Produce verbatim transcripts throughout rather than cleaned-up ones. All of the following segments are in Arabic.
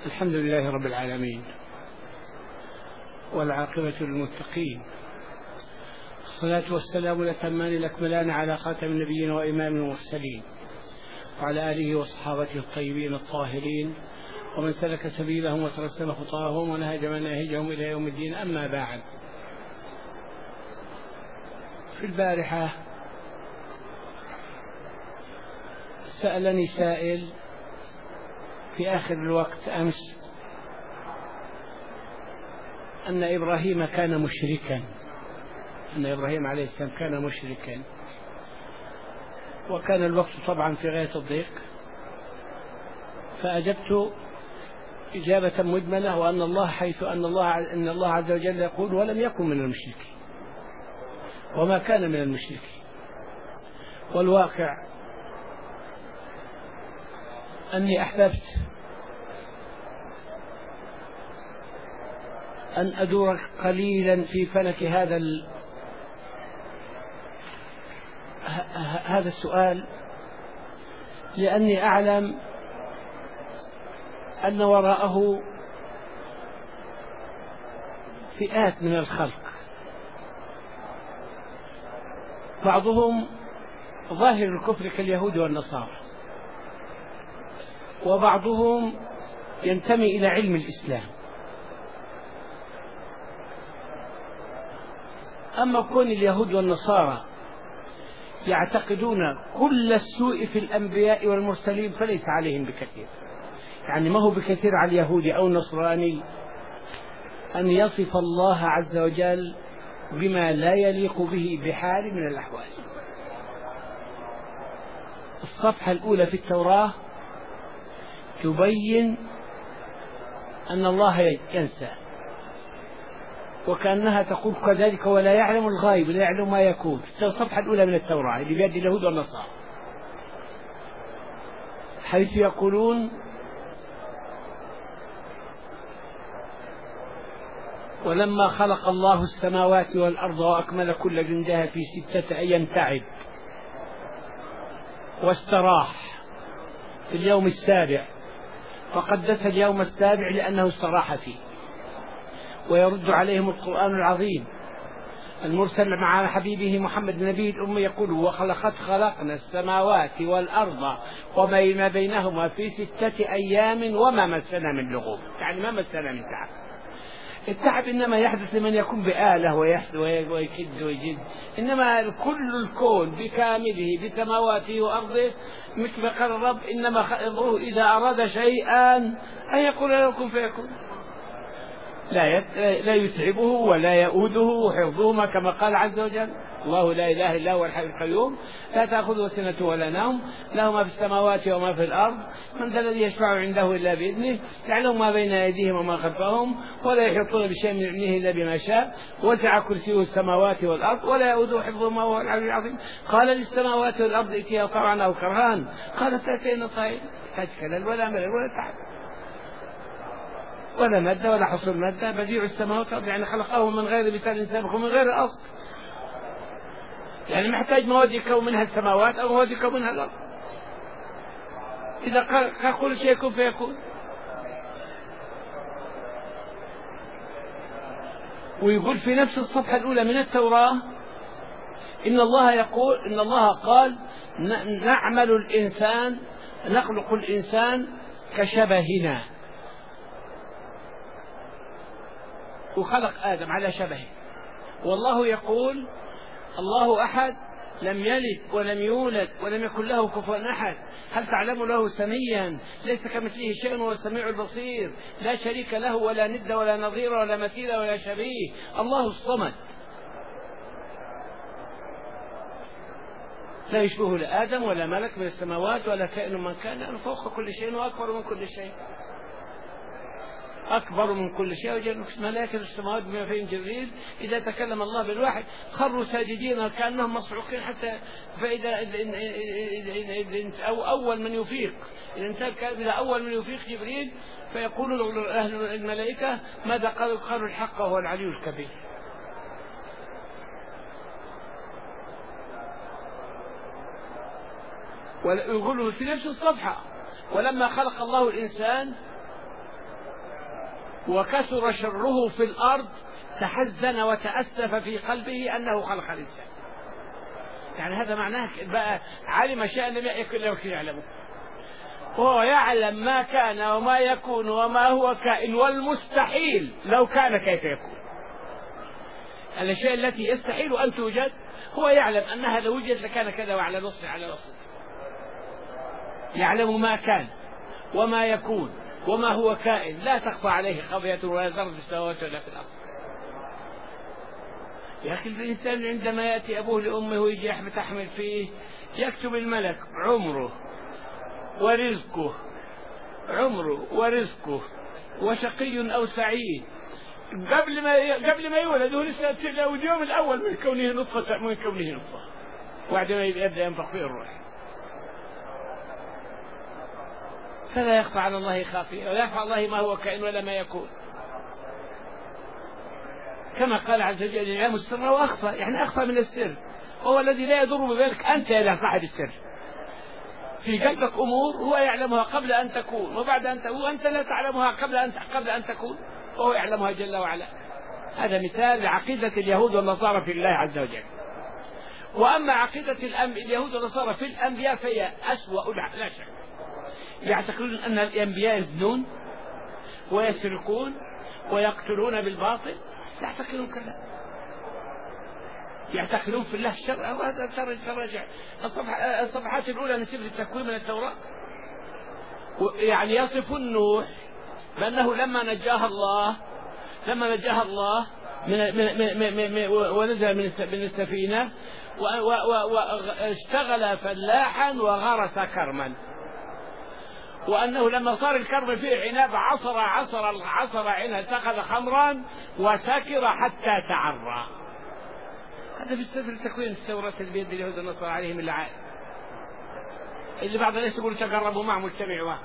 الحمد لله رب العالمين، والعاقبة للمتقين، الصلاة والسلام الأتمان الأكملان على خاتم النبيين وإمام المرسلين، وعلى آله وصحابته الطيبين الطاهرين، ومن سلك سبيلهم وترسم خطاهم ونهج مناهجهم إلى يوم الدين. أما بعد، في البارحة سألني سائل في آخر الوقت أمس أن إبراهيم كان مشركا أن إبراهيم عليه السلام كان مشركا وكان الوقت طبعا في غاية الضيق، فأجبت إجابة مجملة، وأن الله حيث أن الله أن الله عز وجل يقول: ولم يكن من المشركين، وما كان من المشركين. والواقع أني أحببت أن أدور قليلا في فلك هذا ال... هذا السؤال، لأني أعلم أن وراءه فئات من الخلق، بعضهم ظاهر الكفر كاليهود والنصارى، وبعضهم ينتمي إلى علم الإسلام. أما كون اليهود والنصارى يعتقدون كل السوء في الأنبياء والمرسلين فليس عليهم بكثير، يعني ما هو بكثير على اليهودي أو النصراني أن يصف الله عز وجل بما لا يليق به بحال من الأحوال. الصفحة الأولى في التوراة تبين أن الله ينسى، وكأنها تقول كذلك: ولا يعلم الغيب، لا يعلم ما يكون. في الصفحة الأولى من التوراة اللي بيد اليهود والنصارى، حيث يقولون: ولما خلق الله السماوات والأرض وأكمل كل جندها في ستة أيام تعب واستراح في اليوم السابع، فقدس اليوم السابع لأنه استراح فيه. ويرد عليهم القرآن العظيم المرسل مع حبيبه محمد نبي الأمة يقول: وخلقت خلقنا السماوات والأرض وما بينهما في ستة أيام وما مسنا من لغوب، يعني ما مسنا من تعب. التعب إنما يحدث لمن يكون بآلة ويكد ويجد، إنما كل الكون بكامله بسماواته وأرضه مثل ما قال الرب: إنما خلقه إذا أراد شيئا أن يقول له كن فيكون. لا لا يتعبه ولا يؤوده حفظهما، كما قال عز وجل: الله لا إله إلا هو الحي القيوم لا تأخذه سنة ولا نوم، له ما في السماوات وما في الأرض، من ذا الذي يشفع عنده إلا بإذنه، يعلم ما بين أيديهم وما خلفهم، ولا يحيطون بشيء من علمه إلا بما شاء، وسع كرسيه السماوات والأرض ولا يؤوده حفظهما وهو العلي العظيم. قال للسماوات والأرض ائتيا طوعا أو كرها، قالت أتينا طائعين. لا خلل ولا ملل ولا تعب ولا مادة ولا حصول مادة، بديع السماوات والأرض، يعني خلقه من غير مثال سابق ومن غير أصل، يعني محتاج مواد يكون منها السماوات أو مواد يكون منها الأرض. إذا قال كل شيء يكون فيكون. ويقول في نفس الصفحة الأولى من التوراة: إن الله يقول إن الله قال: نعمل الإنسان نخلق الإنسان كشبهنا، وخلق آدم على شبهه. والله يقول: الله أحد لم يلد ولم يولد ولم يكن له كفوا أحد، هل تعلم له سميا؟ ليس كمثله شيء وهو السميع البصير، لا شريك له ولا ند ولا نظير ولا مثيل ولا شبيه، الله الصمد، لا يشبه لآدم ولا ملك من السماوات ولا كائن من كان، فوق كل شيء وأكبر من كل شيء، أكبر من كل شيء. وجل ملائكة السماوات بما فيهم جبريل إذا تكلم الله بالواحد خروا ساجدين كأنهم مصعوقين، حتى فإذا أو أول من يفيق إذا أول من يفيق جبريل فيقول أهل الملائكة: ماذا قالوا؟ قالوا: الحق وهو العلي الكبير. ويقول في نفس الصفحة: ولما خلق الله الإنسان وكثر شره في الأرض تحزن وتأسف في قلبه أنه خلق الإنسان. يعني هذا معناه بقى علم شيئا لم يكن يعلمه، وهو يعلم ما كان وما يكون وما هو كائن والمستحيل لو كان كيف يكون. الأشياء التي يستحيل أن توجد هو يعلم أنها لو وجدت لكان كذا وعلى نصف على نصف. يعلم ما كان وما يكون وما هو كائن، لا تخفى عليه خافية ولا ذرة في السماوات ولا في الأرض. يا أخي الإنسان عندما يأتي أبوه لأمه ويجي تحمل فيه يكتب الملك عمره ورزقه، عمره ورزقه وشقي أو سعيد، قبل ما قبل ما يولد هو لسه اليوم الأول من كونه نطفة من كونه نطفة وبعدما يبدأ ينفخ فيه الروح. فلا يخفى على الله خافية ولا يخفى على الله ما هو كائن ولا ما يكون. كما قال عز وجل يعلم السر وأخفى، يعني أخفى من السر، هو الذي لا يضر بذلك أنت يا صاحب السر. في قلبك أمور هو يعلمها قبل أن تكون وبعد أن تكون، وأنت لا تعلمها قبل أن قبل أن تكون وهو يعلمها جل وعلا. هذا مثال لعقيدة اليهود والنصارى في الله عز وجل. وأما عقيدة اليهود والنصارى في الأنبياء فهي أسوأ لا شك. يعتقدون أن الأنبياء يزنون ويسرقون ويقتلون بالباطل، يعتقدون كذا، يعتقدون في الله الشر. وهذا ترجع الصفحات الأولى من سفر التكوين من التوراة، يعني يصفون نوح بأنه لما نجاها الله لما نجاها الله من من من من ونزل من السفينة واشتغل فلاحا وغرس كرما، وأنه لما صار الكرم فيه عناب عصر عصر عصر عنها اتخذ خمرا وسكر حتى تعرى. هذا في سفر التكوين في التوراة البيد اليهود والنصارى عليهم اللعائن، اللي بعض الناس يقولوا تقربوا معهم اجتمعوا،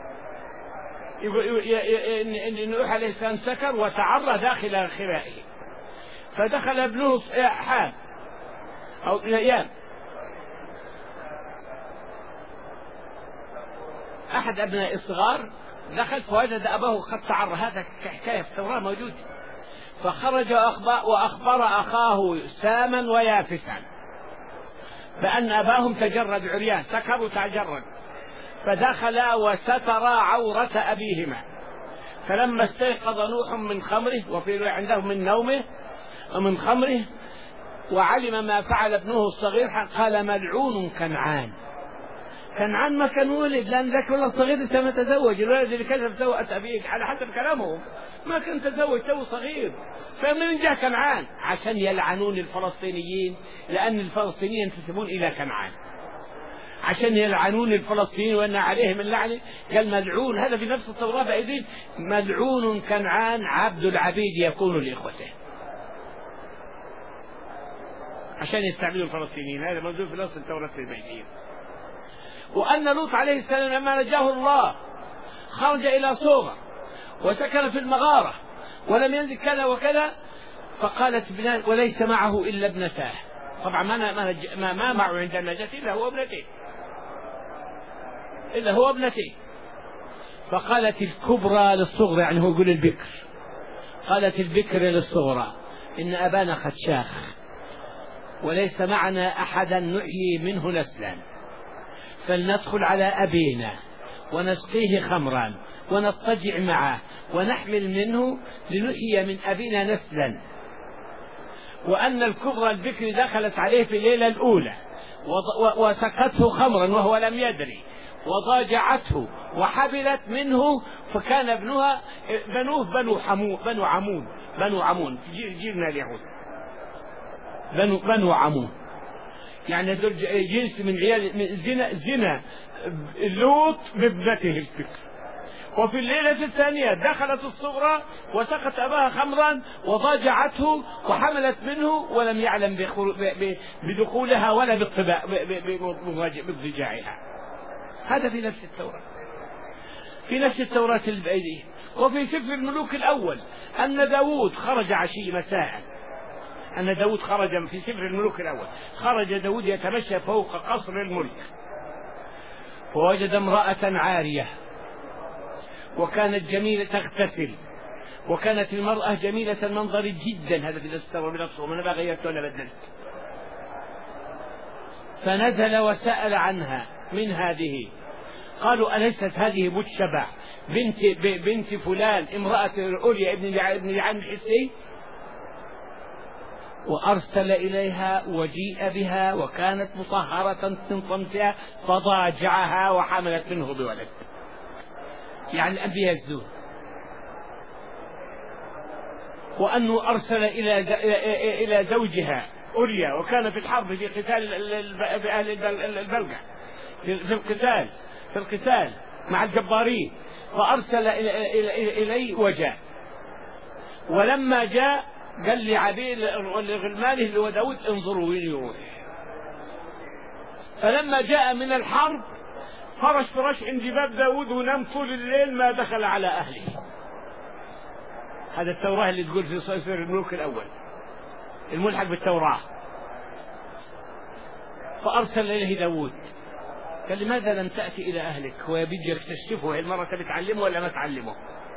يقول إن نوح عليه السلام سكر وتعرى داخل خبائه، فدخل ابنه حام أو أيام أحد أبناء الصغار، دخل فوجد أباه قد تعرى. هذا حكاية في التوراة موجود. فخرج وأخبر أخاه ساما ويافسا بأن أباهم تجرد عريان، سكر وتجرد، فدخلا وسترا عورة أبيهما. فلما استيقظ نوح من خمره، وفي عنده من نومه ومن خمره، وعلم ما فعل ابنه الصغير قال ملعون كنعان. كنعان ما كان ولد، لأن ذاك والله الصغير لسه ما تزوج، الولد اللي كذب سوءة أبيه على حسب كلامهم ما كان تزوج، تو صغير. فمن جاء كنعان؟ عشان يلعنون الفلسطينيين، لأن الفلسطينيين ينتسبون إلى كنعان، عشان يلعنون الفلسطينيين وأن عليهم اللعنة. قال ملعون، هذا في نفس التوراة بأيدين، ملعون كنعان عبد العبيد يكون لإخوته، عشان يستعبدوا الفلسطينيين. هذا موجود في نص التوراة البيتية. وأن لوط عليه السلام لما نجاه الله خرج إلى صوغة وسكن في المغارة ولم ينزل كذا وكذا، فقالت بلال وليس معه إلا ابنتاه. طبعا ما ما ما معه عند النجاة إلا هو ابنتين إلا هو ابنتين فقالت الكبرى للصغرى، يعني هو يقول البكر، قالت البكر للصغرى إن أبانا قد شاخ وليس معنا أحدا نحيي منه نسلا، فلندخل على أبينا ونسقيه خمرا ونضطجع معه ونحمل منه لنحيي من أبينا نسلا. وأن الكبرى البكر دخلت عليه في الليلة الأولى وسقته خمرا وهو لم يدري وضاجعته وحبلت منه، فكان ابنها بنوه بنو حمون بنو عمون بنو عمون في جيلنا اليهود، بنو بنو عمون، يعني دول جنس من عيال من زنا زنا لوط بابنته البكر. وفي الليلة الثانية دخلت الصغرى وسقت أباها خمرا وضاجعته وحملت منه ولم يعلم بدخولها ولا باضطجاعها. هذا في نفس التوراة في نفس التوراة البيدية. وفي سفر الملوك الأول أن داود خرج عشي مساء، أن داود خرج في سفر الملوك الأول، خرج داود يتمشى فوق قصر الملك فوجد امرأة عارية وكانت جميلة تغتسل وكانت المرأة جميلة المنظر جدا، هذا إذا استوى بنفسه ومن ما غيرت ولا بدلت. فنزل وسأل عنها من هذه، قالوا أليست هذه مجتبى بنت بنت فلان امرأة أولياء ابن لعان الحسي؟ وأرسل إليها وجيء بها وكانت مطهرة من طمسها فضاجعها وحملت منه بولد. يعني الأنبياء يزدون. وأنه أرسل إلى إلى زوجها أولياء وكان في الحرب في قتال بأهل البلقة في القتال في القتال مع الجبارين، فأرسل إليه وجاء. ولما جاء قال لعبيد لغلمانه اللي هو داود انظروا وين يروح. فلما جاء من الحرب فرش فرش عند باب داود ونام طول الليل ما دخل على أهله. هذا التوراة اللي تقول في سفر الملوك الأول الملحق بالتوراة. فأرسل إليه داود قال لماذا لم تأتي إلى أهلك؟ هو يبي يكتشفه هل المرة تبي تعلمه ولا ما تعلمه؟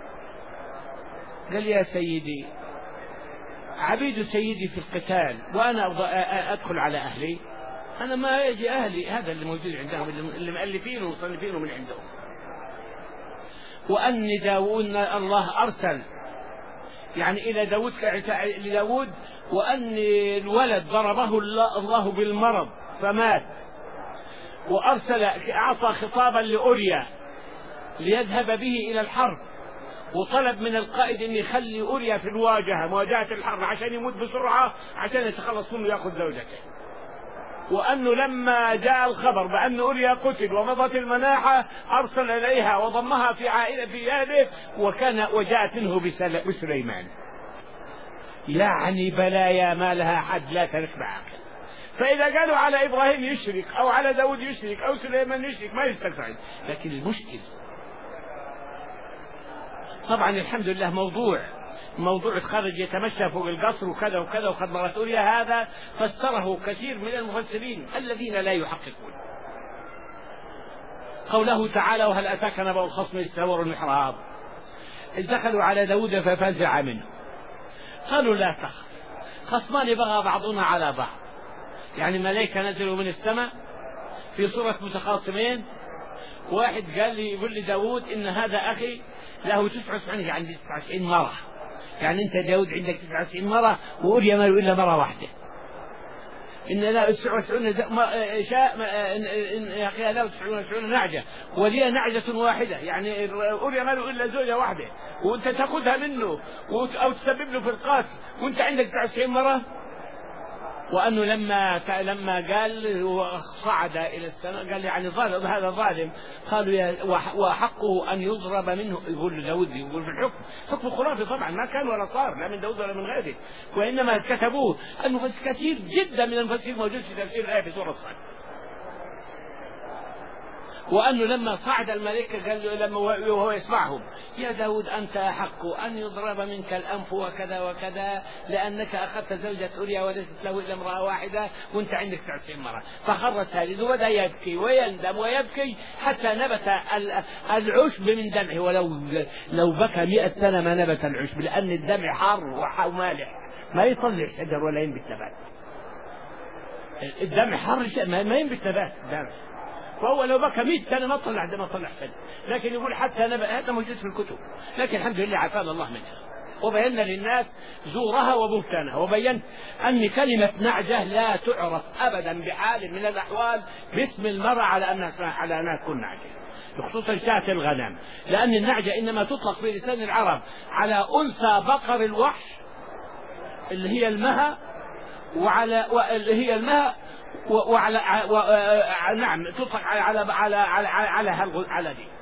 قال يا سيدي عبيد سيدي في القتال وأنا أدخل على أهلي؟ أنا ما يجي أهلي، هذا اللي موجود عندهم اللي مؤلفينه ومصنفينه من عندهم. وأني داود الله أرسل يعني إلى داود لداود وأن الولد ضربه الله بالمرض فمات، وأرسل أعطى خطابا لأوريا ليذهب به إلى الحرب، وطلب من القائد أن يخلي أوريا في الواجهة مواجهة الحرب عشان يموت بسرعة عشان يتخلص منه ويأخذ زوجته. وأنه لما جاء الخبر بأن أوريا قتل ومضت المناحة أرسل إليها وضمها في عائلة في يده وكان وجاءت منه بسليمان. يعني بلايا ما لها حد لا تلك بعاقل. فإذا قالوا على إبراهيم يشرك أو على داود يشرك أو سليمان يشرك ما يستفعل. لكن المشكل طبعا الحمد لله موضوع موضوع خرج يتمشى فوق القصر وكذا وكذا وقد مرت أوريا، هذا فسره كثير من المفسرين الذين لا يحققون. قوله تعالى وهل أتاك نبأ الخصم إذ استوروا المحراب إذ دخلوا على داود ففزع منه قالوا لا تخف خصمان بغى بعضنا على بعض. يعني ملائكة نزلوا من السماء في صورة متخاصمين، واحد قال لي يقول لي داود إن هذا أخي له تسعة وتسعين عندي تسعة وتسعين مرة، يعني أنت داود عندك تسعة وتسعين مرة وأوريا ما له إلا مرة واحدة. إن لا تسعة وتسعين شاء يا أخي لا تسعة وتسعين نعجة ولي نعجة واحدة، يعني أوريا ما له إلا زوجة واحدة وأنت تأخذها منه أو تسبب له في القاتل وأنت عندك تسعة وتسعين مرة. وأنه لما لما قال وصعد إلى السماء قال يعني ظالم هذا ظالم، قالوا يا وحقه أن يضرب منه. يقول داود يقول في الحكم حكم خرافي طبعا ما كان ولا صار لا من داود ولا من غيره، وإنما كتبوه المفسر كثير جدا من المفسرين موجود في تفسير الآية في سورة الصاد. وأنه لما صعد الملائكة قال له لما وهو يسمعهم يا داود أنت أحق أن يضرب منك الأنف وكذا وكذا لأنك أخذت زوجة أوريا وليست له إلا امرأة واحدة وأنت عندك تسعة وتسعين مرة. فخر ساجد وبدأ يبكي ويندم ويبكي حتى نبت العشب من دمعه، ولو لو بكى مئة سنة ما نبت العشب لأن الدمع حار ومالح ما يطلع شجر ولا ينبت نبات. الدمع حار ما ينبت نبات الدمع، فهو لو بكى مئة سنة ما طلع ما طلع سنة. لكن يقول حتى نبأ هذا موجود في الكتب، لكن الحمد لله عافانا الله منها وبينا للناس زورها وبهتانها. وبينت أن كلمة نعجة لا تعرف أبدا بحال من الأحوال باسم المرأة على أنها على أنها تكون نعجة، خصوصا شاة الغنم، لأن النعجة إنما تطلق في لسان العرب على أنثى بقر الوحش اللي هي المها وعلى اللي هي المها وعلى و... نعم تطلق على على على على على, على, على دي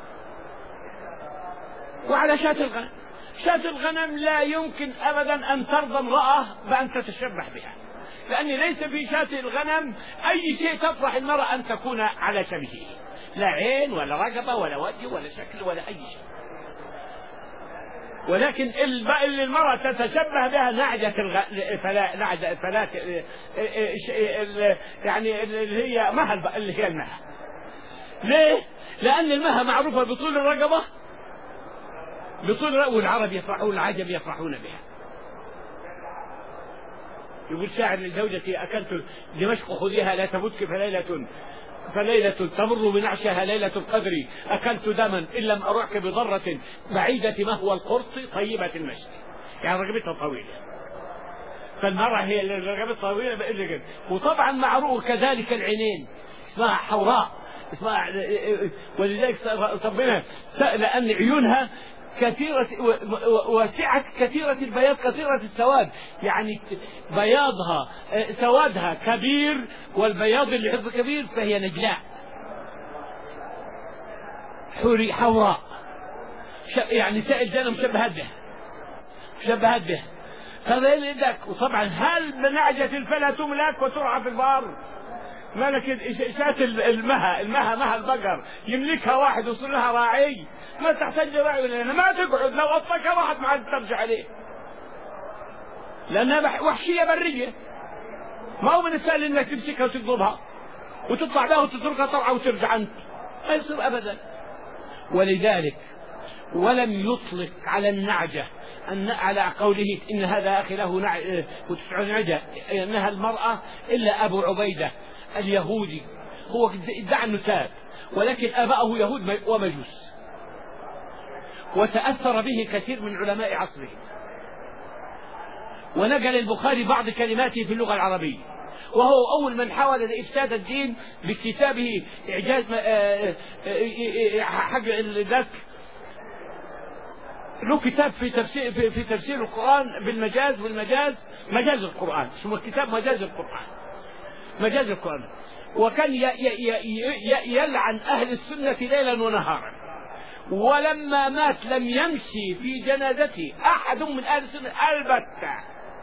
وعلى شاة الغنم. شاة الغنم لا يمكن أبدا أن ترضى امرأة بأن تتشبه بها، لأن ليس في شاة الغنم أي شيء تفرح المرأة أن تكون على شبهه، لا عين ولا رقبة ولا وجه ولا شكل ولا أي شيء. ولكن اللي المرأة تتشبه بها نعجة الفلا نعجة الفلا يعني اللي هي مها اللي هي المها. ليه؟ لأن المها معروفة بطول الرقبة بطول والعرب يفرحون العجم يفرحون بها. يقول شاعر لزوجتي أكلت دمشق خذيها لا تبتك فليلة فليلة تمر بنعشها ليلة القدر أكلت دما إن لم أروحك بضرة بعيدة مهوى القرط طيبة المشي. يعني رقبتها طويلة، فالمرأة هي اللي رقبتها طويلة بقل كده. وطبعا معروف كذلك العينين اسمها حوراء اسمها، ولذلك ربنا سأل أن عيونها كثيرة واسعة كثيرة البياض كثيرة السواد، يعني بياضها سوادها كبير والبياض اللي حفظ كبير، فهي نجلاء حوري حوراء، يعني سائل جنة مشبهات به مشبهات به هذا يدك. وطبعا هل بنعجة الفلا تملك وترعى في البار؟ ملك شاة المها المها مها البقر يملكها واحد ويصير لها راعي، ما تحتاج راعي لأنها ما تقعد، لو أطلقها راحت ما عاد ترجع عليه، لأنها وحشية برية، ما هو من السهل إنك تمسكها وتضربها وتطلع لها وتتركها ترعى وترجع أنت، ما يصير أبدا. ولذلك ولم يطلق على النعجة أن على قوله إن هذا أخي له وتسع نعجة إنها المرأة إلا أبو عبيدة اليهودي، هو ادعى أنه تاب ولكن آباءه يهود ومجوس، وتأثر به كثير من علماء عصره، ونقل البخاري بعض كلماته في اللغة العربية، وهو أول من حاول إفساد الدين بكتابه إعجاز حق ذاك، له كتاب في تفسير في, في تفسير القرآن بالمجاز والمجاز مجاز القرآن، اسمه كتاب مجاز القرآن مجاز القرآن. وكان ي ي ي يلعن أهل السنة ليلا ونهارا، ولما مات لم يمشي في جنازته أحد من أهل السنة البتة.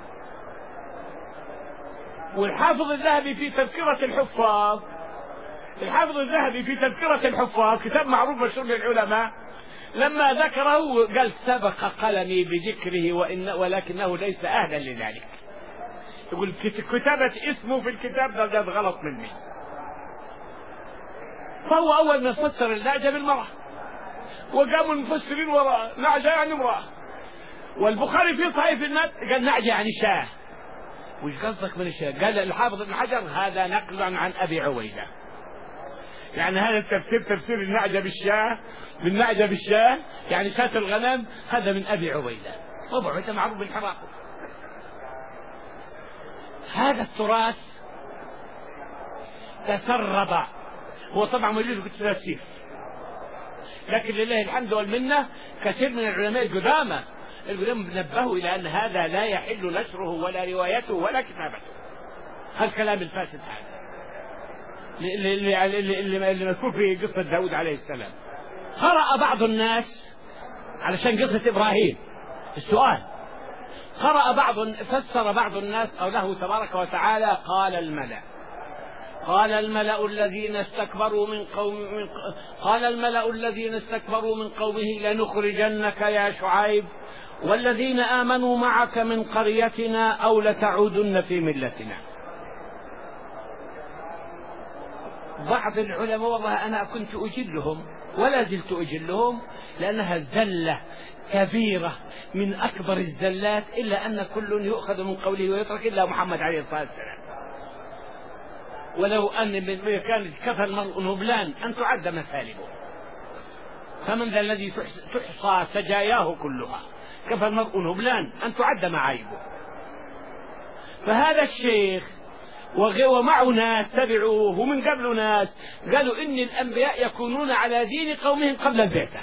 والحافظ الذهبي في تذكرة الحفاظ الحافظ الذهبي في تذكرة الحفاظ كتاب معروف مشهور للعلماء، لما ذكره قال سبق قلمي بذكره وإن ولكنه ليس أهلا لذلك. يقول كتابة اسمه في الكتاب ده قد غلط مني. فهو أول من فسر النعجة بالمرأة، وقاموا المفسرين وراء نعجة يعني امرأة. والبخاري في صحيح النت قال نعجة يعني شاه. وش قصدك من الشاه؟ قال الحافظ ابن حجر هذا نقل عن أبي عويدة، يعني هذا التفسير تفسير النعجة بالشاه بالنعجة بالشاه يعني شاة الغنم، هذا من أبي عبيدة. أبو عبيدة معروف بالحراق. هذا التراث تسرب، هو طبعا موجود في التفسير، لكن لله الحمد والمنة كثير من العلماء القدامى القدامى نبهوا إلى أن هذا لا يحل نشره ولا روايته ولا كتابته. هالكلام الفاسد هذا اللي, اللي, اللي مذكور في قصة داود عليه السلام. قرأ بعض الناس علشان قصة إبراهيم السؤال، قرأ بعض فسر بعض الناس قوله تبارك وتعالى قال الملأ قال الملأ الذين استكبروا من قوم من قال الملأ الذين استكبروا من قومه لنخرجنك يا شعيب والذين آمنوا معك من قريتنا أو لتعودن في ملتنا. بعض العلماء والله أنا كنت أجلهم ولا زلت أجلهم لأنها زلة كبيرة من أكبر الزلات، إلا أن كل يؤخذ من قوله ويترك إلا محمد عليه الصلاة والسلام. ولو أن كانت كفى المرء نبلان أن تعد مثالبه، فمن ذا الذي تحصى سجاياه كلها؟ كفى المرء نبلان أن تعد معايبه. فهذا الشيخ ومعه ناس تبعوه ومن قبل ناس قالوا إن الأنبياء يكونون على دين قومهم قبل البعثة.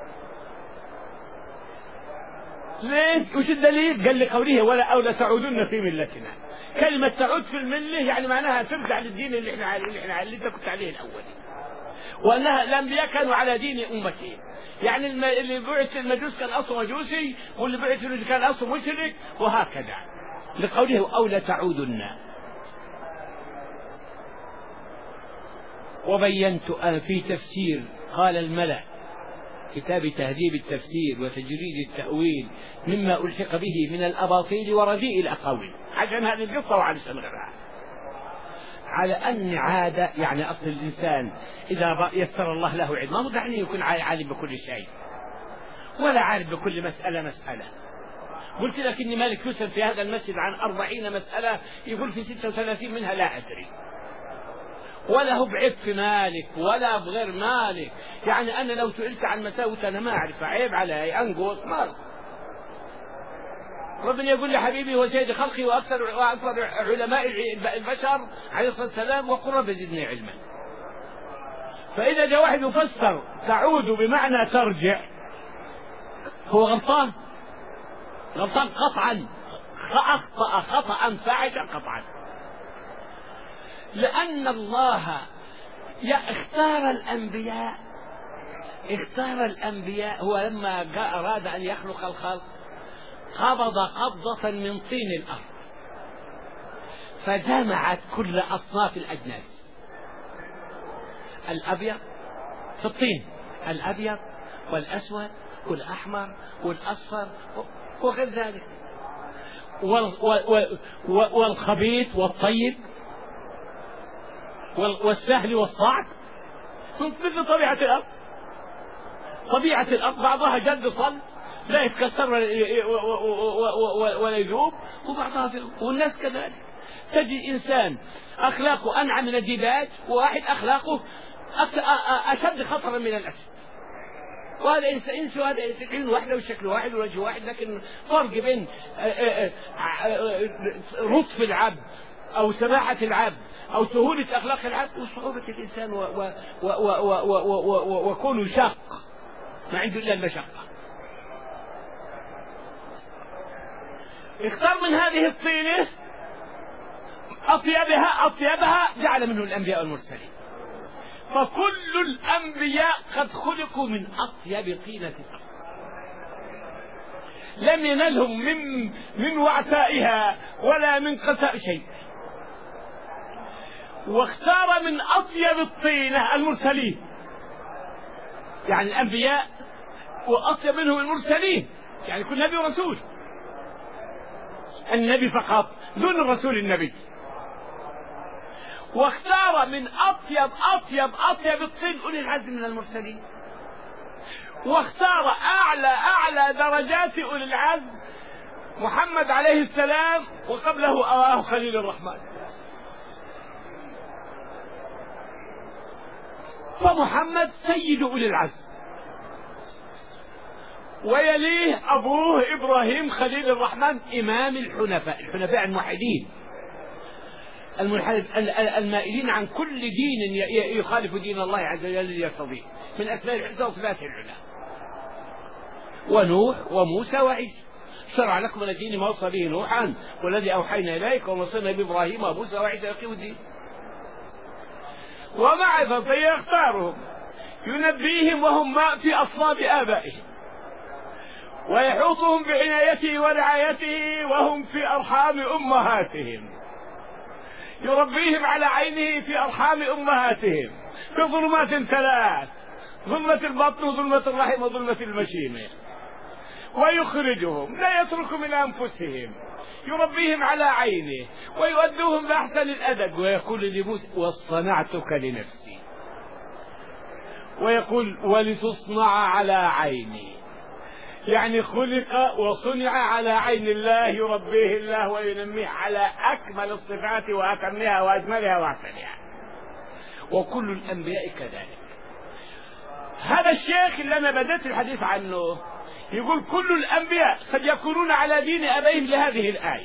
ليش؟ وش الدليل؟ قال لقوله ولا أو لتعودن في ملتنا. كلمة تعود في الملة يعني معناها ترجع للدين اللي احنا عليه اللي احنا اللي انت كنت عليه الأول، وأنها الأنبياء كانوا على دين أمتهم. يعني اللي بعث المجوس كان أصله مجوسي، واللي بعث المجوس كان أصله مشرك، وهكذا لقوله أو لتعودن. وبينت أنا في تفسير قال الملأ كتاب تهذيب التفسير وتجريد التأويل مما ألحق به من الأباطيل ورديء الأقاويل، عشان هذه القصة وعلشان غيرها، على أن عادة يعني أصل الإنسان إذا يسر الله له علم ما يعني يكون عالم بكل شيء، ولا عارف بكل مسألة مسألة. قلت لك إني مالك يسأل في هذا المسجد عن أربعين مسألة، يقول في ستة وثلاثين منها لا أدري، ولا هو بعيب في مالك ولا بغير مالك. يعني أنا لو سئلت عن مساوئ أنا ما أعرف، عيب علي أنقص مال. ربنا يقول لي حبيبي هو سيد خلقي وأكثر وأكثر علماء البشر عليه الصلاة والسلام، وقل رب زدني علما. فإذا جاء واحد يفسر تعود بمعنى ترجع، هو غلطان غلطان قطعا، أخطأ خطأ فاحشا قطعا. لأن الله اختار الأنبياء اختار الأنبياء هو لما جاء أراد أن يخلق الخلق قبض قبضة من طين الأرض فجمعت كل أصناف الأجناس، الأبيض في الطين، الأبيض والأسود والأحمر والأصفر وغير ذلك، والخبيث والطيب والسهل والصعب، مثل طبيعة الأرض. طبيعة الأرض بعضها جد صلب لا يتكسر ولا يذوب، وبعضها في والناس كذلك. تجد إنسان أخلاقه أنعم من الديباج، وواحد أخلاقه أشد خطرا من الأسد. وهذا إنس وهذا إنس، عين واحدة وشكل واحد ووجه واحد، لكن فرق بين لطف العبد أو سماحة العبد أو سهولة أخلاق العبد وصعوبة الإنسان وكونه شاق ما عنده إلا المشقة. اختار من هذه الطينة أطيبها أطيبها جعل منه الأنبياء والمرسلين. فكل الأنبياء قد خلقوا من أطيب طينة الأرض، لم ينلهم من من وعثائها ولا من قساء شيء. واختار من أطيب الطينة المرسلين، يعني الأنبياء وأطيب منهم المرسلين، يعني كل نبي ورسول. النبي فقط دون الرسول النبي. واختار من أطيب أطيب أطيب الطين أولي العزم من المرسلين. واختار أعلى أعلى درجات أولي العزم محمد عليه السلام، وقبله أواه خليل الرحمن. فمحمد سيد أولي العزم، ويليه أبوه إبراهيم خليل الرحمن إمام الحنفاء، الحنفاء الموحدين المائلين عن كل دين يخالف دين الله عز وجل يرتضيه من أسماء الحسنى وصفاته العلى. ونوح وموسى وعيسى. شرع لكم من الدين ما وصى به نوحا والذي أوحينا إليك ووصينا بإبراهيم وموسى وعيسى يقيموا الدين. ومع ذلك يختارهم ينبيهم وهم ماء في أصلاب آبائهم، ويحوطهم بعنايته ورعايته وهم في أرحام أمهاتهم، يربيهم على عينه في أرحام أمهاتهم في ظلمات ثلاث: ظلمة البطن وظلمة الرحم وظلمة المشيمة. ويخرجهم لا يترك من أنفسهم، يربيهم على عينه ويؤدوهم بأحسن الأدب. ويقول لموسى: واصطنعتك لنفسي. ويقول: ولتصنع على عيني، يعني خلق وصنع على عين الله، يربيه الله وينميه على أكمل الصفات وأتمها وأجملها وأحسنها. وكل الأنبياء كذلك. هذا الشيخ اللي أنا بدأت الحديث عنه يقول كل الأنبياء قد يكونون على دين أبيهم لهذه الآية،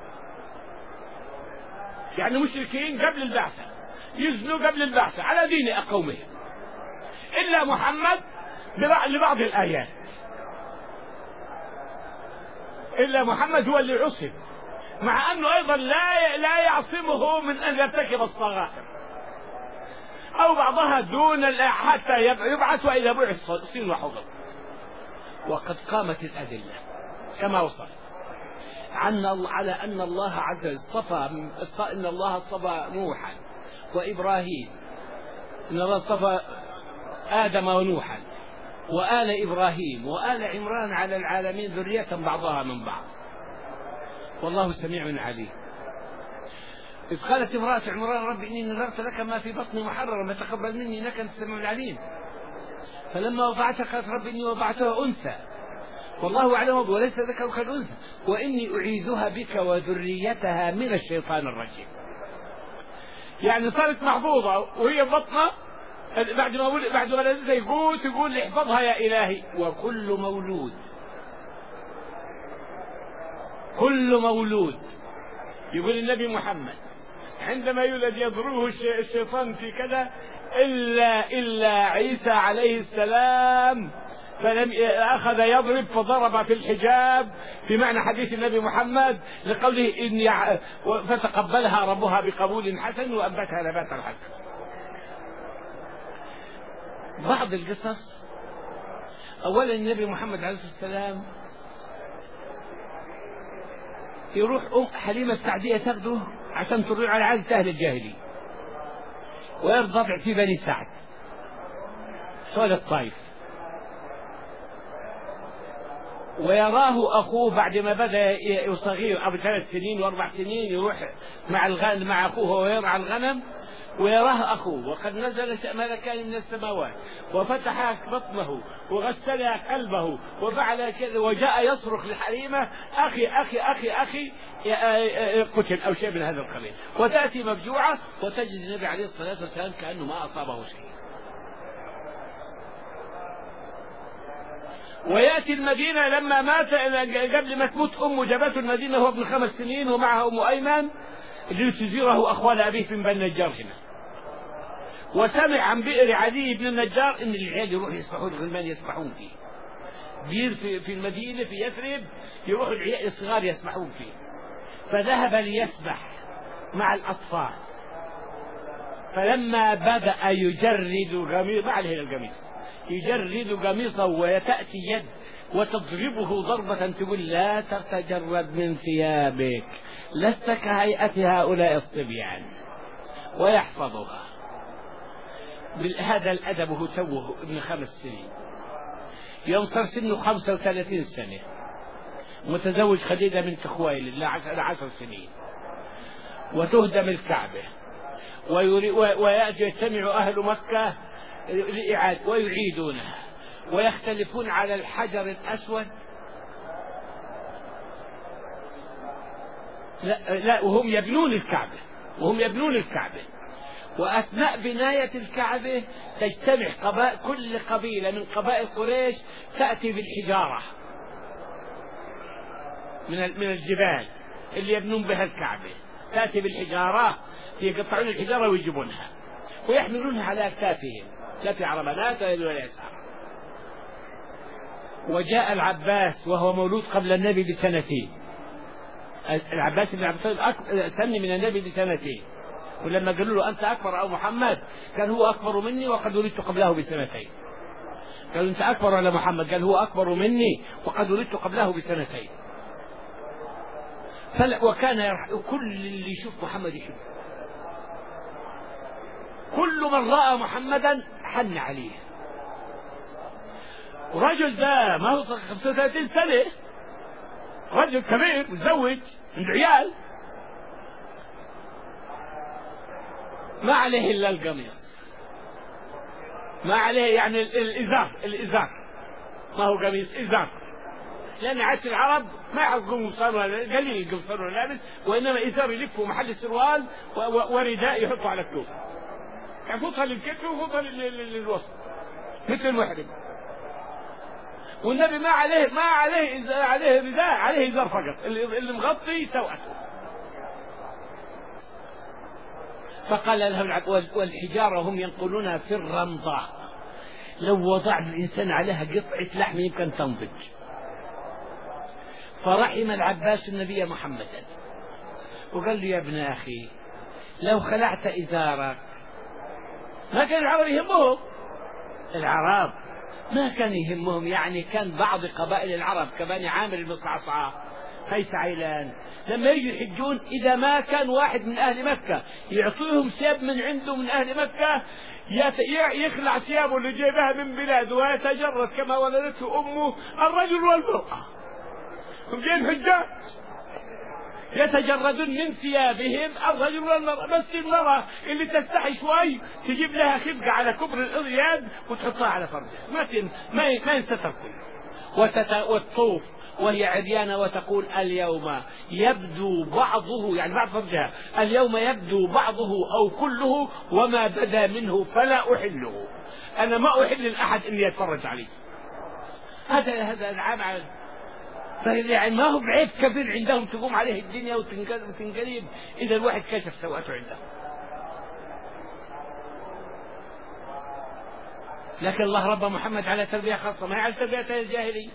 يعني مشركين قبل البعثة، يزنوا قبل البعثة على دين قومهم، إلا محمد لبعض الآيات، إلا محمد هو اللي عصم، مع أنه أيضا لا لا يعصمه من أن يرتكب الصغائر أو بعضها دون حتى يبعث وإذا بعث سن وحضر. وقد قامت الأدلة كما وصل عن على أن الله عز وجل اصطفى، إن الله اصطفى نوحا وإبراهيم، إن الله اصطفى آدم ونوحا وآل إبراهيم وآل عمران على العالمين ذرية بعضها من بعض، والله سميع عليم. إذ قالت امرأة عمران: رب إني نذرت لك ما في بطني محررا فتقبل مني إنك أنت السميع العليم. فلما وضعتها قالت: رب إني وضعتها أنثى والله أعلم وليس ذكر كالأنثى وإني أعيذها بك وذريتها من الشيطان الرجيم. يعني صارت محفوظة وهي بطنة بعد ما ولد بعد ما ولدتها يقول تقول احفظها يا إلهي. وكل مولود كل مولود يقول النبي محمد عندما يولد يضربه الشيطان في كذا إلا إلا عيسى عليه السلام فلم أخذ يضرب فضرب في الحجاب في معنى حديث النبي محمد لقوله إن فتقبلها ربها بقبول حسن وأنبتها نباتا حسنا. بعض القصص أولا النبي محمد عليه الصلاة والسلام يروح أم حليمة السعدية تاخده عشان تروح على عادة أهل الجاهلية ويرضع في بني سعد حول الطائف. ويراه أخوه بعد ما بدأ صغير قبل ثلاث سنين وأربع سنين يروح مع الغنم مع أخوه ويرعى الغنم ويراه أخوه وقد نزل ملكان من السماوات وفتح بطنه وغسل قلبه وفعل كذا وجاء يصرخ لحليمة أخي أخي أخي أخي قتل أو شيء من هذا القبيل وتأتي مفجوعة وتجد النبي عليه الصلاة والسلام كأنه ما أصابه شيء. ويأتي المدينة لما مات قبل ما تموت أمه جابته المدينة وهو ابن خمس سنين ومعه أم أيمن لتزيره أخوال أبيه في بني النجار هنا. وسمع عن بئر عدي بن النجار إن العيال يروحوا يسبحون الغلمان يسبحون فيه. بير في, في المدينة في يثرب يروحوا العيال الصغار يسبحون فيه. فذهب ليسبح مع الأطفال. فلما بدأ يجرد قميص ما عليه القميص يجرد قميصه وتأتي يد وتضربه ضربة تقول لا تتجرد من ثيابك لست كهيئة هؤلاء الصبيان ويحفظها. بهذا الأدب هو توه ابن خمس سنين يوم صار سنه خمسة وثلاثين سنة متزوج خديجة بنت خويلد لعشر سنين وتهدم الكعبة ويأتي يجتمع أهل مكة لإعادة ويعيدونها ويختلفون على الحجر الأسود لا, لا وهم يبنون الكعبة وهم يبنون الكعبة وأثناء بناية الكعبة تجتمع قبائل كل قبيلة من قبائل قريش تأتي بالحجارة من من الجبال اللي يبنون بها الكعبة تأتي بالحجارة يقطعون الحجارة ويجيبونها ويحملونها على أكتافهم لا في عربانات ولا يسار. وجاء العباس وهو مولود قبل النبي بسنتين. العباس بن عبد الطالب سن من النبي بسنتين ولما قالوا له أنت أكبر أو محمد قال هو أكبر مني وقد ولدت قبله بسنتين. قالوا أنت أكبر ولا محمد قال هو أكبر مني وقد ولدت قبله بسنتين. وكان كل اللي يشوف محمد يحبه كل من رأى محمدا حن عليه. ورجل ده ما هو خمسة وثلاثين سنة رجل كبير متزوج عنده عيال ما عليه إلا القميص ما عليه يعني الإزار الإزار ما هو قميص إزار لأن عادة العرب ما يعرفوا قمصان ولا قليل القمصان ولا لابس وإنما إزار يلفوا محل السروال ورداء يحطوا على الكوف يفوتها للكتف ويفوتها للوسط مثل المحرم. والنبي ما عليه ما عليه عليه رداء عليه إزار فقط اللي مغطي سوءته. فقال له والحجارة هم ينقلونها في الرمضاء لو وضع الإنسان عليها قطعة لحم يمكن تنضج. فرحم العباس النبي محمدا وقال له يا ابن أخي لو خلعت إزارك ما كان العرب يهمهم العرب ما كان يهمهم يعني كان بعض قبائل العرب كبني عامر المصعصعة قيس عيلان لما يجوا يحجون إذا ما كان واحد من أهل مكة يعطيهم ثياب من عنده من أهل مكة يخلع ثيابه اللي جايبها من بلاده ويتجرد كما ولدته أمه الرجل والمرأة هم جايين حجاج يتجردون من ثيابهم الرجل والمرأة بس المرأة اللي تستحي شوي تجيب لها خبقة على كبر اليد وتحطها على فرجها ما تن... ما ما ينستر كله وتطوف وهي عريانة وتقول اليوم يبدو بعضه، يعني بعض فرجها، اليوم يبدو بعضه أو كله وما بدا منه فلا أحله. أنا ما أحل لأحد إني يتفرج عليه. هذا هذا العام على يعني ما هو بعيب كبير عندهم تقوم عليه الدنيا وتنقلب إذا الواحد كشف سوءته عندهم. لكن الله رب محمد على تربية خاصة، ما هي على تربية الجاهلية.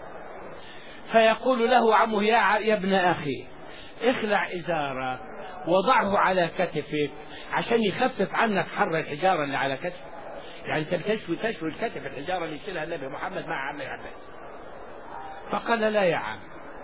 فيقول له عمه يا, يا ابن أخي اخلع إزارك وضعه على كتفك عشان يخفف عنك حر الحجارة اللي على كتفك. يعني انت بتشوي تشوي الكتف الحجارة اللي يشيلها النبي محمد مع عمه عباس. فقال لا يا عم.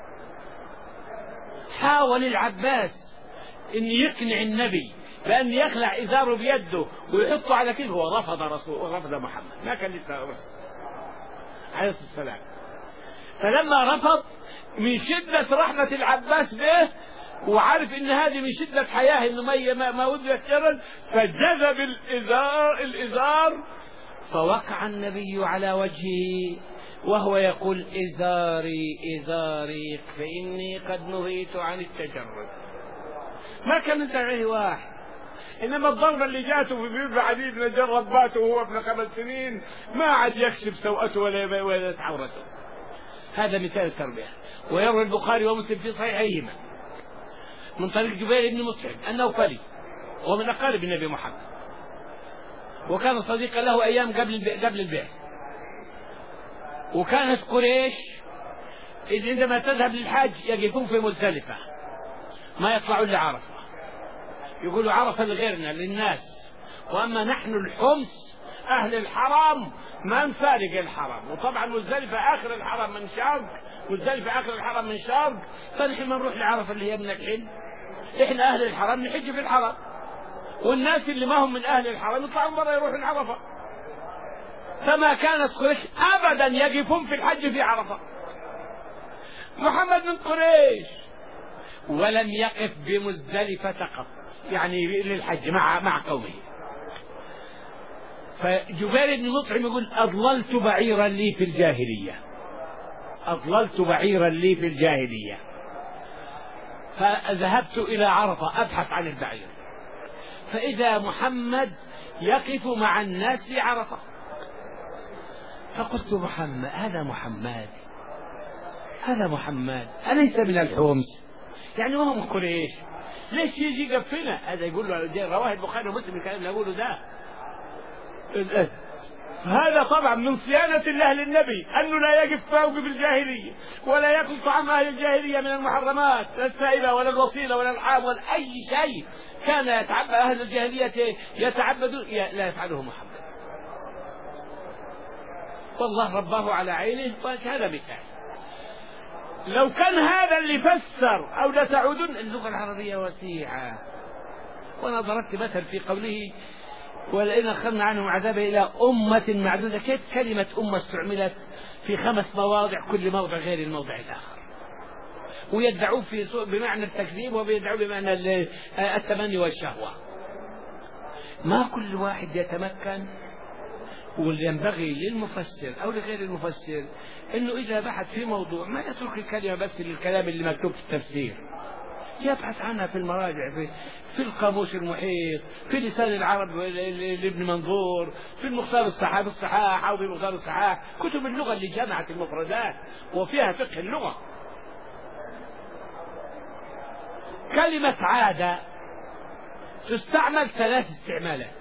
حاول العباس ان يقنع النبي بأن يخلع إزاره بيده ويحطه على كتفه، ورفض رسول رفض محمد، ما كان لسه رسول عليه الصلاة والسلام. فلما رفض من شدة رحمة العباس به وعارف ان هذه من شدة حياه انه ما ما وده يتجرد، فجذب الازار الازار فوقع النبي على وجهه وهو يقول ازاري ازاري فاني قد نهيت عن التجرد. ما كان يدعيه واحد، انما الضربه اللي جاته في بيت عديد بن جرد باته وهو ابن خمس سنين ما عاد يكشف سوءته ولا ولا عورته. هذا مثال التربيه. ويروي البخاري ومسلم في صحيحيهما من طريق جبير بن مطعم أنه فلي ومن أقارب النبي محمد، وكان صديقا له أيام قبل قبل البعث. وكانت قريش إذ عندما تذهب للحج يقفون في مزدلفة ما يطلعون لعرفة، يقولوا عرفة لغيرنا للناس، وأما نحن الحمص أهل الحرم ما نفارق الحرم. وطبعا مزدلفة آخر الحرم من شرق، مزدلفة آخر الحرم من شرق، فنحن ما نروح لعرفة اللي هي من الحل. إحنا أهل الحرم نحج في الحرم، والناس اللي ما هم من أهل الحرم يطلعون برا يروحون عرفة. فما كانت قريش أبدا يقفون في الحج في عرفة. محمد من قريش ولم يقف بمزدلفة قط، يعني للحج مع مع قومه. فجبير بن مطعم يقول أضللت بعيرا لي في الجاهلية، أضللت بعيرا لي في الجاهلية، فذهبت إلى عرفة أبحث عن البعير، فإذا محمد يقف مع الناس في عرفة. فقلت محمد هذا محمد هذا محمد أليس من الحمص؟ يعني ما هو من قريش، ليش يجي يقفنا؟ هذا يقول له رواه البخاري ومسلم الكلام اللي أقوله ده. هذا طبعا من صيانة الله للنبي أنه لا يقف فوق بالجاهلية ولا يأكل طعام أهل الجاهلية من المحرمات، لا السائبة ولا الوصيلة ولا الحام ولا أي شيء كان يتعبد أهل الجاهلية يتعبدون لا يفعله محمد. والله رباه على عينه. هذا مثال. لو كان هذا اللي فسر أو لا تعودون اللغة العربية وسيعة. وأنا ضربت مثل في قوله ولئن أخرنا عنهم عذابا إلى أمة معدودة، كيف كلمة أمة استعملت في خمس مواضع كل موضع غير الموضع الآخر، ويدعون في بمعنى التكذيب ويدعون بمعنى التمني والشهوة. ما كل واحد يتمكن، واللي ينبغي للمفسر أو لغير المفسر إنه إذا بحث في موضوع ما يترك الكلمة بس للكلام اللي مكتوب في التفسير، يبحث عنها في المراجع، في, في القاموس المحيط، في لسان العرب لابن منظور، في المختار الصحاح الصحاح أو في المختار الصحاح، كتب اللغة اللي جمعت المفردات وفيها فقه اللغة. كلمة عادة تستعمل ثلاث استعمالات.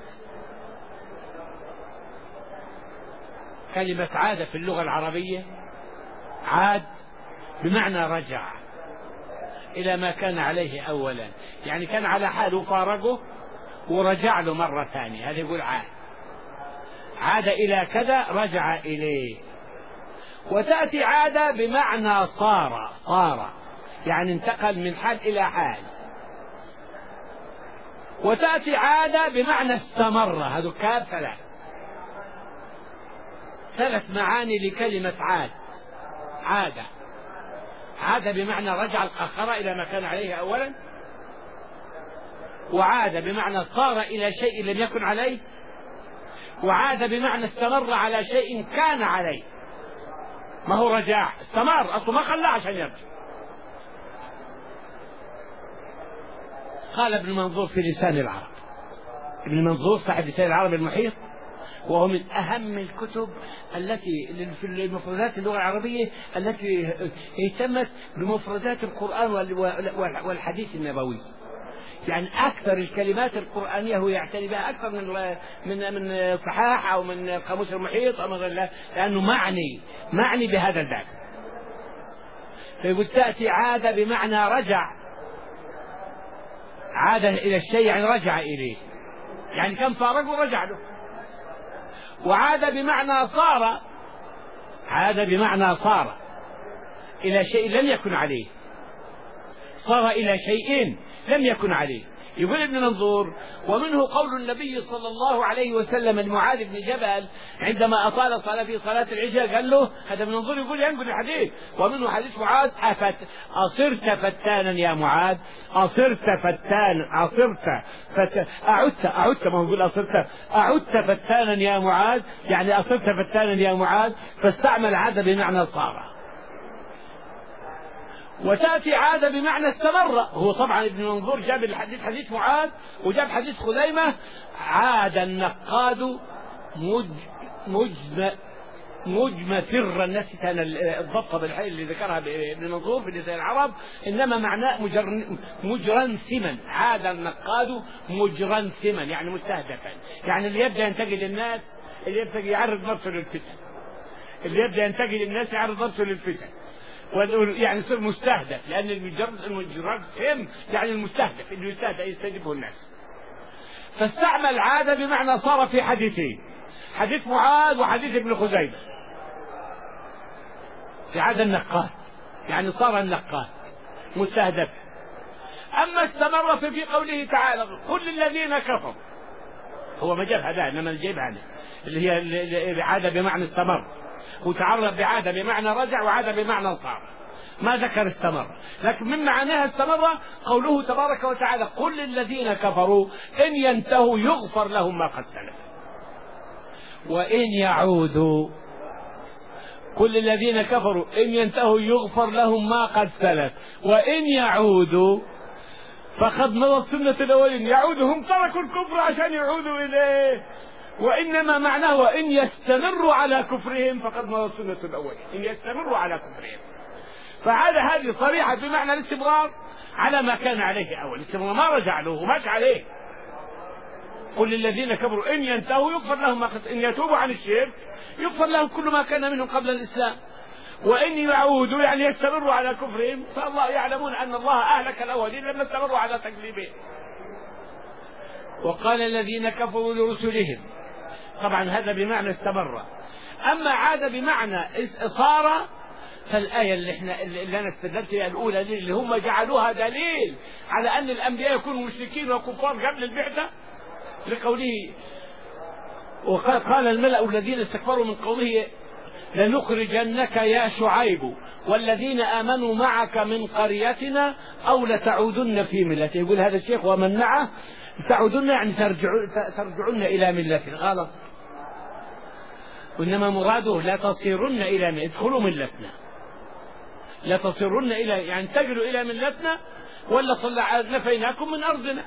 كلمة عادة في اللغة العربية عاد بمعنى رجع إلى ما كان عليه أولا، يعني كان على حال وفارقه ورجع له مرة ثانية، هذا يقول عاد. عاد إلى كذا رجع إليه. وتأتي عادة بمعنى صار، صار يعني انتقل من حال إلى حال. وتأتي عادة بمعنى استمر، هذا كاب ثلاث ثلاث معاني لكلمة عاد. عادة عاد بمعنى رجع القهقرة إلى ما كان عليه أولا، وعاد بمعنى صار إلى شيء لم يكن عليه، وعاد بمعنى استمر على شيء كان عليه. ما هو رجع، استمر أصله ما خلاه عشان يرجع. قال ابن منظور في لسان العرب، ابن منظور صاحب لسان العرب المحيط، وهو من أهم الكتب التي في المفردات اللغة العربية التي اهتمت بمفردات القرآن والحديث النبوي. يعني أكثر الكلمات القرآنية هو يعتني بها أكثر من من من صحاح أو من القاموس المحيط أو من غيره، لأنه معني معني بهذا الباب. فيقول تأتي عاد بمعنى رجع، عاد إلى الشيء يعني رجع إليه، يعني كان فارق ورجع له. وعاد بمعنى صار، عاد بمعنى صار إلى شيء لم يكن عليه، صار إلى شيء لم يكن عليه. يقول ابن منظور: ومنه قول النبي صلى الله عليه وسلم لمعاذ بن جبل عندما أطال الصلاة في صلاة العشاء، قال له، هذا ابن منظور يقول ينقل الحديث، ومنه حديث معاذ: أفت أصرت فتانا يا معاذ، أصرت فتانا، أصرت فت... أعدت أعدت ما هو يقول أصرت أعدت فتانا يا معاذ، يعني أصرت فتانا يا معاذ، فاستعمل عاد بمعنى صار. وتأتي عاد بمعنى استمر. هو طبعا ابن منظور جاب الحديث حديث معاذ وجاب حديث خزيمة. عاد النقاد مج مجم مجمثر، نسيت أنا الضبط بالحي اللي ذكرها ابن منظور في لسان العرب، إنما معناه مجرنثما. عاد النقاد مجرنثما يعني مستهدفا، يعني اللي يبدأ ينتقد الناس، اللي يبدأ يعرض نفسه للفتن، اللي يبدأ ينتقد الناس يعرض نفسه للفتن، يعني يصير مستهدف، لأن المجرد المجرد هم يعني المستهدف اللي يستهدف يستهدفه الناس. فاستعمل عاد بمعنى صار في حديثين، حديث معاذ وحديث ابن خزيمة، في عاد النقاد يعني صار النقاد مستهدف. أما استمر في قوله تعالى: كل الذين كفروا، هو ما جاب هذا إنما الجيب عنه اللي هي عاد بمعنى استمر، وتعرف بعاد بمعنى رجع وعاد بمعنى صار، ما ذكر استمر. لكن من معناها استمر قوله تبارك وتعالى: قل للذين كفروا إن ينتهوا يغفر لهم ما قد سلف وإن يعودوا، كل الذين كفروا إن ينتهوا يغفر لهم ما قد سلف وإن يعودوا فقد مضت سنة الأولين. يعودوا، هم تركوا الكفر عشان يعودوا إليه، وإنما معناه وإن يستمروا على كفرهم فقد مضت سنة الأولين، إن يستمروا على كفرهم. فعاد هذه صريحة بمعنى الاستمرار على ما كان عليه أول، الاستمرار ما رجع له وماش عليه. قل للذين كفروا إن ينتهوا يغفر لهم ما قد، إن يتوبوا عن الشرك يغفر لهم كل ما كان منهم قبل الإسلام، وإن يعودوا يعني يستمروا على كفرهم فالله يعلمون أن الله أهلك الأولين لما استمروا على تكذيبهم. وقال الذين كفروا لرسلهم، طبعا هذا بمعنى استمر. أما عاد بمعنى صار، فالآية اللي احنا اللي أنا استدلت بها الأولى اللي هم جعلوها دليل على أن الأنبياء يكونوا مشركين وكفار قبل البعثة، لقوله: وقال قال الملأ الذين استكبروا من قومه لنخرجنك يا شعيب والذين آمنوا معك من قريتنا أو لتعودن في ملته. يقول هذا الشيخ ومن معه تعودن يعني ترجعن إلى ملتنا، غلط. وإنما مراده لا تصيرن إلى ملتنا، ادخلوا ملتنا، لا تصيرن إلى يعني تجلوا إلى ملتنا ولا طلع نفيناكم من أرضنا.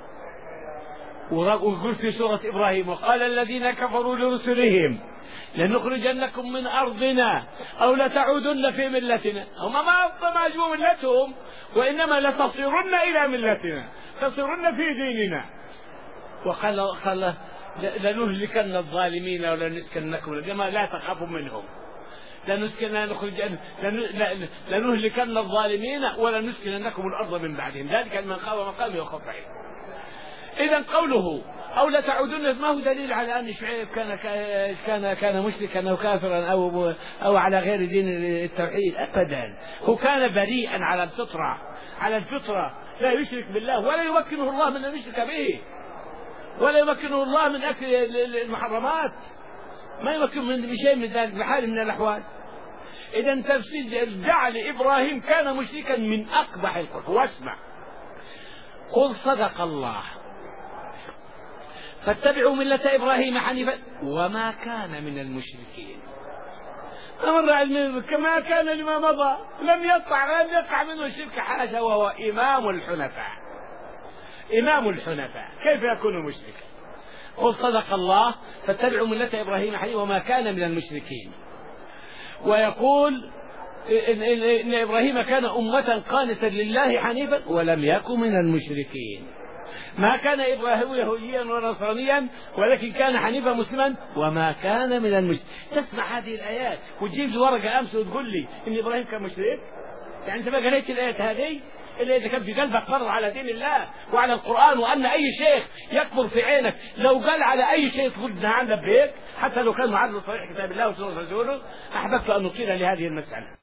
ويقول في سورة إبراهيم: وقال الذين كفروا لرسلهم لنخرجنكم من أرضنا أو لتعودن في ملتنا. هم ما ما ملتهم، وإنما لتصيرن إلى ملتنا، تصيرن في ديننا. وقال قال لنهلكن الظالمين ولنسكنكم الجماعة لا تخافوا منهم، لنسكن نخرج لنهلكن الظالمين ولنسكننكم الأرض من بعدهم، ذلك من خاف مقامي وخاف عيد. إذا قوله أو لا تعودون ما هو دليل على أن شعيب كان كان كان مشركا أو كافرا أو أو على غير دين التوحيد، أبدا. هو كان بريئا على الفطرة، على الفطرة لا يشرك بالله ولا يمكنه الله من أن يشرك به، ولا يمكنه الله من أكل المحرمات، ما يمكن من بشيء من ذلك بحال من الأحوال. إذا تفسير جعل إبراهيم كان مشركا من أقبح الكفر. واسمع: قل صدق الله فاتبعوا ملة إبراهيم حنيفا وما كان من المشركين. أمر علمين كما كان لما مضى لم يقع لم يقع منه الشرك حاشا وهو إمام الحنفاء. إمام الحنفاء كيف يكون مشركا؟ قل صدق الله فاتبعوا ملة إبراهيم حنيفا وما كان من المشركين. ويقول إن إبراهيم كان أمة قانتا لله حنيفا ولم يكن من المشركين. ما كان إبراهيم يهوديا ونصرانيا ولكن كان حنيفا مسلما وما كان من المشركين. تسمع هذه الآيات وتجيب لي ورقة أمس وتقول لي إن إبراهيم كان مشرك؟ يعني أنت ما قريت الآيات هذه إلا إذا كان في قلبك قرر على دين الله وعلى القرآن، وأن أي شيخ يكبر في عينك لو قال على أي شيء تقول نعم لبيك حتى لو كان معارض لصريح كتاب الله وسنة رسوله. أحببت أن أطيل لهذه المسألة.